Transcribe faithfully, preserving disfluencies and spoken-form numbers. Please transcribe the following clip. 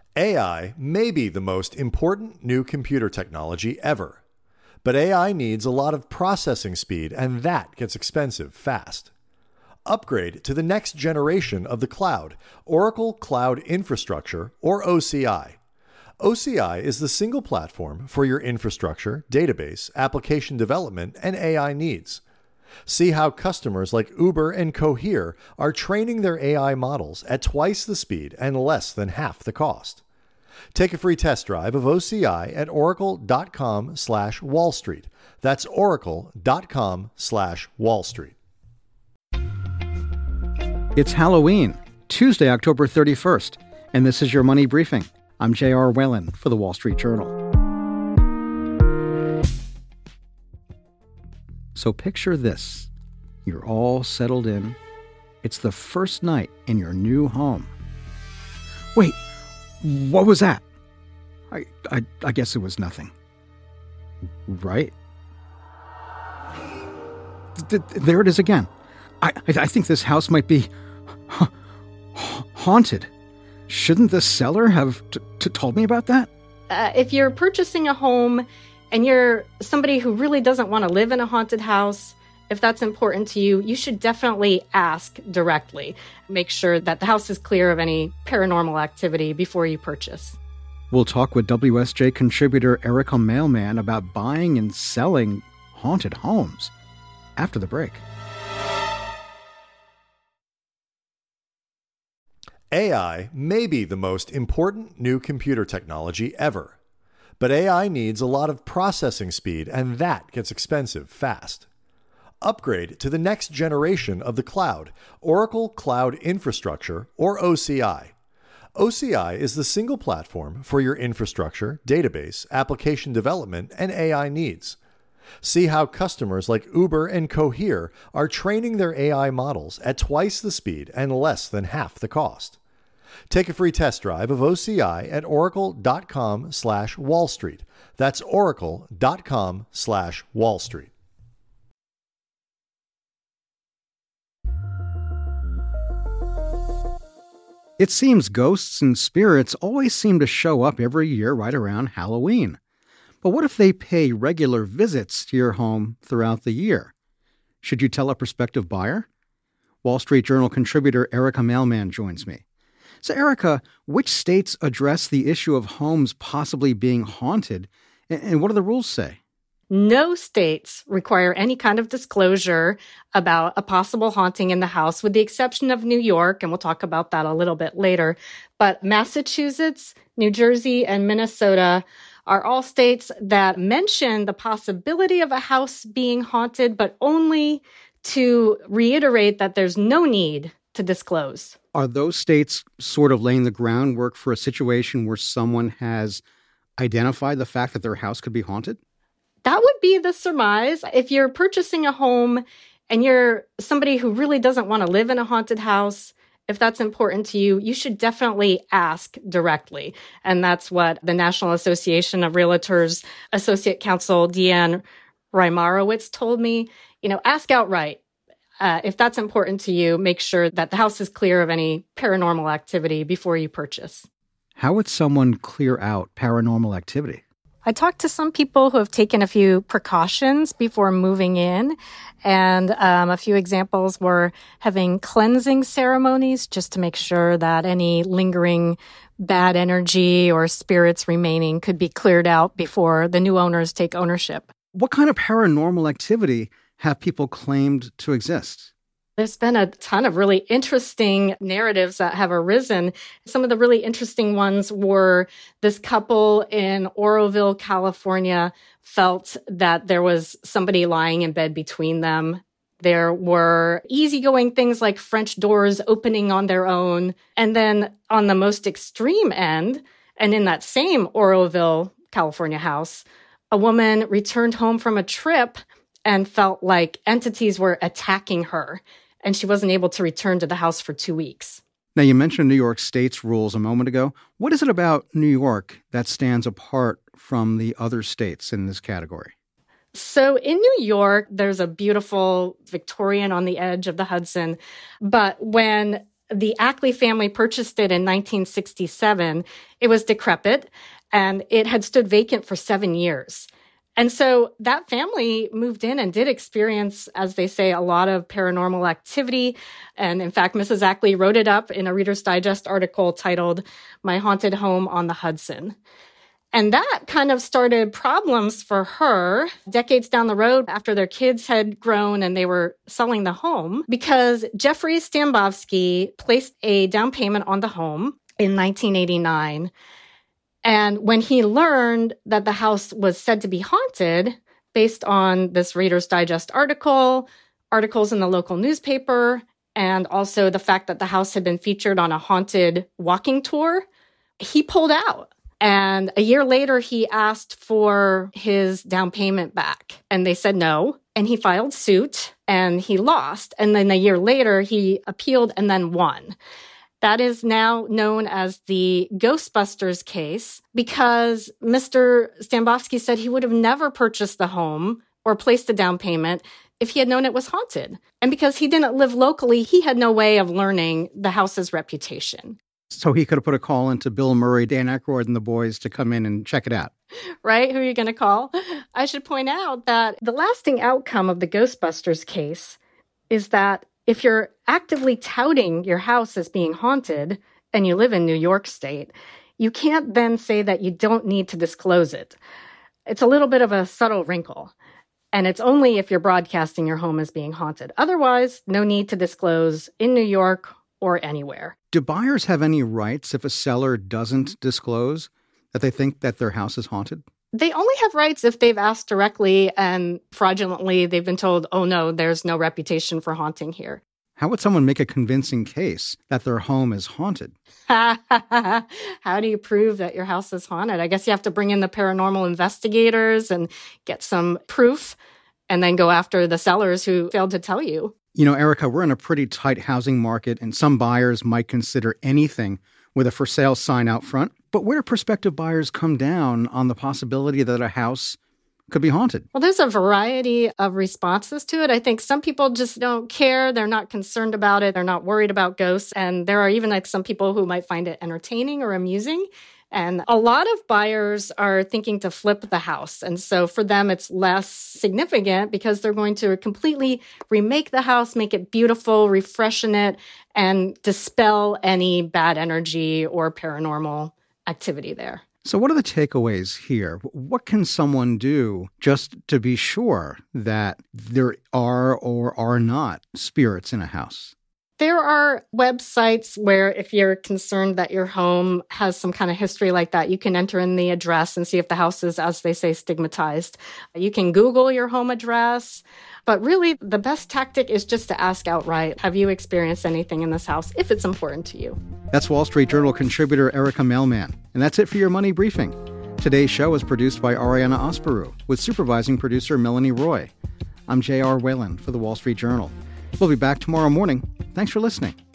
A I may be the most important new computer technology ever, but A I needs a lot of processing speed, and that gets expensive fast. Upgrade to the next generation of the cloud, Oracle Cloud Infrastructure, or O C I. O C I is the single platform for your infrastructure, database, application development, and A I needs. See how customers like Uber and Cohere are training their A I models at twice the speed and less than half the cost. Take a free test drive of O C I at oracle.com slash Wall Street. That's oracle.com slash Wall Street. It's Halloween, Tuesday, October thirty-first, and this is your Money Briefing. I'm J R. Whalen for The Wall Street Journal. So picture this. You're all settled in. It's the first night in your new home. Wait, what was that? I, I, I guess it was nothing. Right? Th- there it is again. I, I think this house might be ha- haunted. Shouldn't the seller have t- t- told me about that? Uh, if you're purchasing a home and you're somebody who really doesn't want to live in a haunted house, if that's important to you, you should definitely ask directly. Make sure that the house is clear of any paranormal activity before you purchase. We'll talk with W S J contributor Erica Mailman about buying and selling haunted homes after the break. A I may be the most important new computer technology ever, but A I needs a lot of processing speed, and that gets expensive fast. Upgrade to the next generation of the cloud, Oracle Cloud Infrastructure, or O C I. O C I is the single platform for your infrastructure, database, application development, and A I needs. See how customers like Uber and Cohere are training their A I models at twice the speed and less than half the cost. Take a free test drive of O C I at oracle.com slash Wall Street. That's oracle.com slash Wall Street. It seems ghosts and spirits always seem to show up every year right around Halloween. But what if they pay regular visits to your home throughout the year? Should you tell a prospective buyer? Wall Street Journal contributor Erica Mailman joins me. So, Erica, which states address the issue of homes possibly being haunted, and what do the rules say? No states require any kind of disclosure about a possible haunting in the house, with the exception of New York, and we'll talk about that a little bit later. But Massachusetts, New Jersey, and Minnesota are all states that mention the possibility of a house being haunted, but only to reiterate that there's no need to disclose. Are those states sort of laying the groundwork for a situation where someone has identified the fact that their house could be haunted? That would be the surmise. If you're purchasing a home and you're somebody who really doesn't want to live in a haunted house, if that's important to you, you should definitely ask directly. And that's what the National Association of Realtors Associate Counsel Deanne Rymarowitz told me. You know, ask outright. Uh, if that's important to you, make sure that the house is clear of any paranormal activity before you purchase. How would someone clear out paranormal activity? I talked to some people who have taken a few precautions before moving in, and um, a few examples were having cleansing ceremonies just to make sure that any lingering bad energy or spirits remaining could be cleared out before the new owners take ownership. What kind of paranormal activity have people claimed to exist? There's been a ton of really interesting narratives that have arisen. Some of the really interesting ones were this couple in Oroville, California, felt that there was somebody lying in bed between them. There were easygoing things like French doors opening on their own. And then on the most extreme end, and in that same Oroville, California house, a woman returned home from a trip and felt like entities were attacking her, and she wasn't able to return to the house for two weeks. Now, you mentioned New York State's rules a moment ago. What is it about New York that stands apart from the other states in this category? So in New York, there's a beautiful Victorian on the edge of the Hudson. But when the Ackley family purchased it in nineteen sixty-seven, it was decrepit and it had stood vacant for seven years. And so that family moved in and did experience, as they say, a lot of paranormal activity. And in fact, Missus Ackley wrote it up in a Reader's Digest article titled My Haunted Home on the Hudson. And that kind of started problems for her decades down the road after their kids had grown and they were selling the home, because Jeffrey Stambovsky placed a down payment on the home in nineteen eighty-nine. And when he learned that the house was said to be haunted, based on this Reader's Digest article, articles in the local newspaper, and also the fact that the house had been featured on a haunted walking tour, he pulled out. And a year later, he asked for his down payment back, and they said no. And he filed suit, and he lost. And then a year later, he appealed and then won. That is now known as the Ghostbusters case, because Mister Stambovsky said he would have never purchased the home or placed a down payment if he had known it was haunted. And because he didn't live locally, he had no way of learning the house's reputation. So he could have put a call into Bill Murray, Dan Aykroyd, and the boys to come in and check it out. Right? Who are you going to call? I should point out that the lasting outcome of the Ghostbusters case is that if you're actively touting your house as being haunted and you live in New York State, you can't then say that you don't need to disclose it. It's a little bit of a subtle wrinkle. And it's only if you're broadcasting your home as being haunted. Otherwise, no need to disclose in New York or anywhere. Do buyers have any rights if a seller doesn't disclose that they think that their house is haunted? They only have rights if they've asked directly and fraudulently they've been told, oh no, there's no reputation for haunting here. How would someone make a convincing case that their home is haunted? How do you prove that your house is haunted? I guess you have to bring in the paranormal investigators and get some proof and then go after the sellers who failed to tell you. You know, Erica, we're in a pretty tight housing market, and some buyers might consider anything with a for sale sign out front. But where do prospective buyers come down on the possibility that a house could be haunted? Well, there's a variety of responses to it. I think some people just don't care. They're not concerned about it. They're not worried about ghosts. And there are even like some people who might find it entertaining or amusing. And a lot of buyers are thinking to flip the house. And so for them, it's less significant because they're going to completely remake the house, make it beautiful, refreshen it, and dispel any bad energy or paranormal activity there. So what are the takeaways here? What can someone do just to be sure that there are or are not spirits in a house? There are websites where if you're concerned that your home has some kind of history like that, you can enter in the address and see if the house is, as they say, stigmatized. You can Google your home address. But really, the best tactic is just to ask outright, have you experienced anything in this house, if it's important to you? That's Wall Street Journal contributor Erica Mailman. And that's it for your Money Briefing. Today's show is produced by Ariana Osperu, with supervising producer Melanie Roy. I'm J R. Whalen for the Wall Street Journal. We'll be back tomorrow morning. Thanks for listening.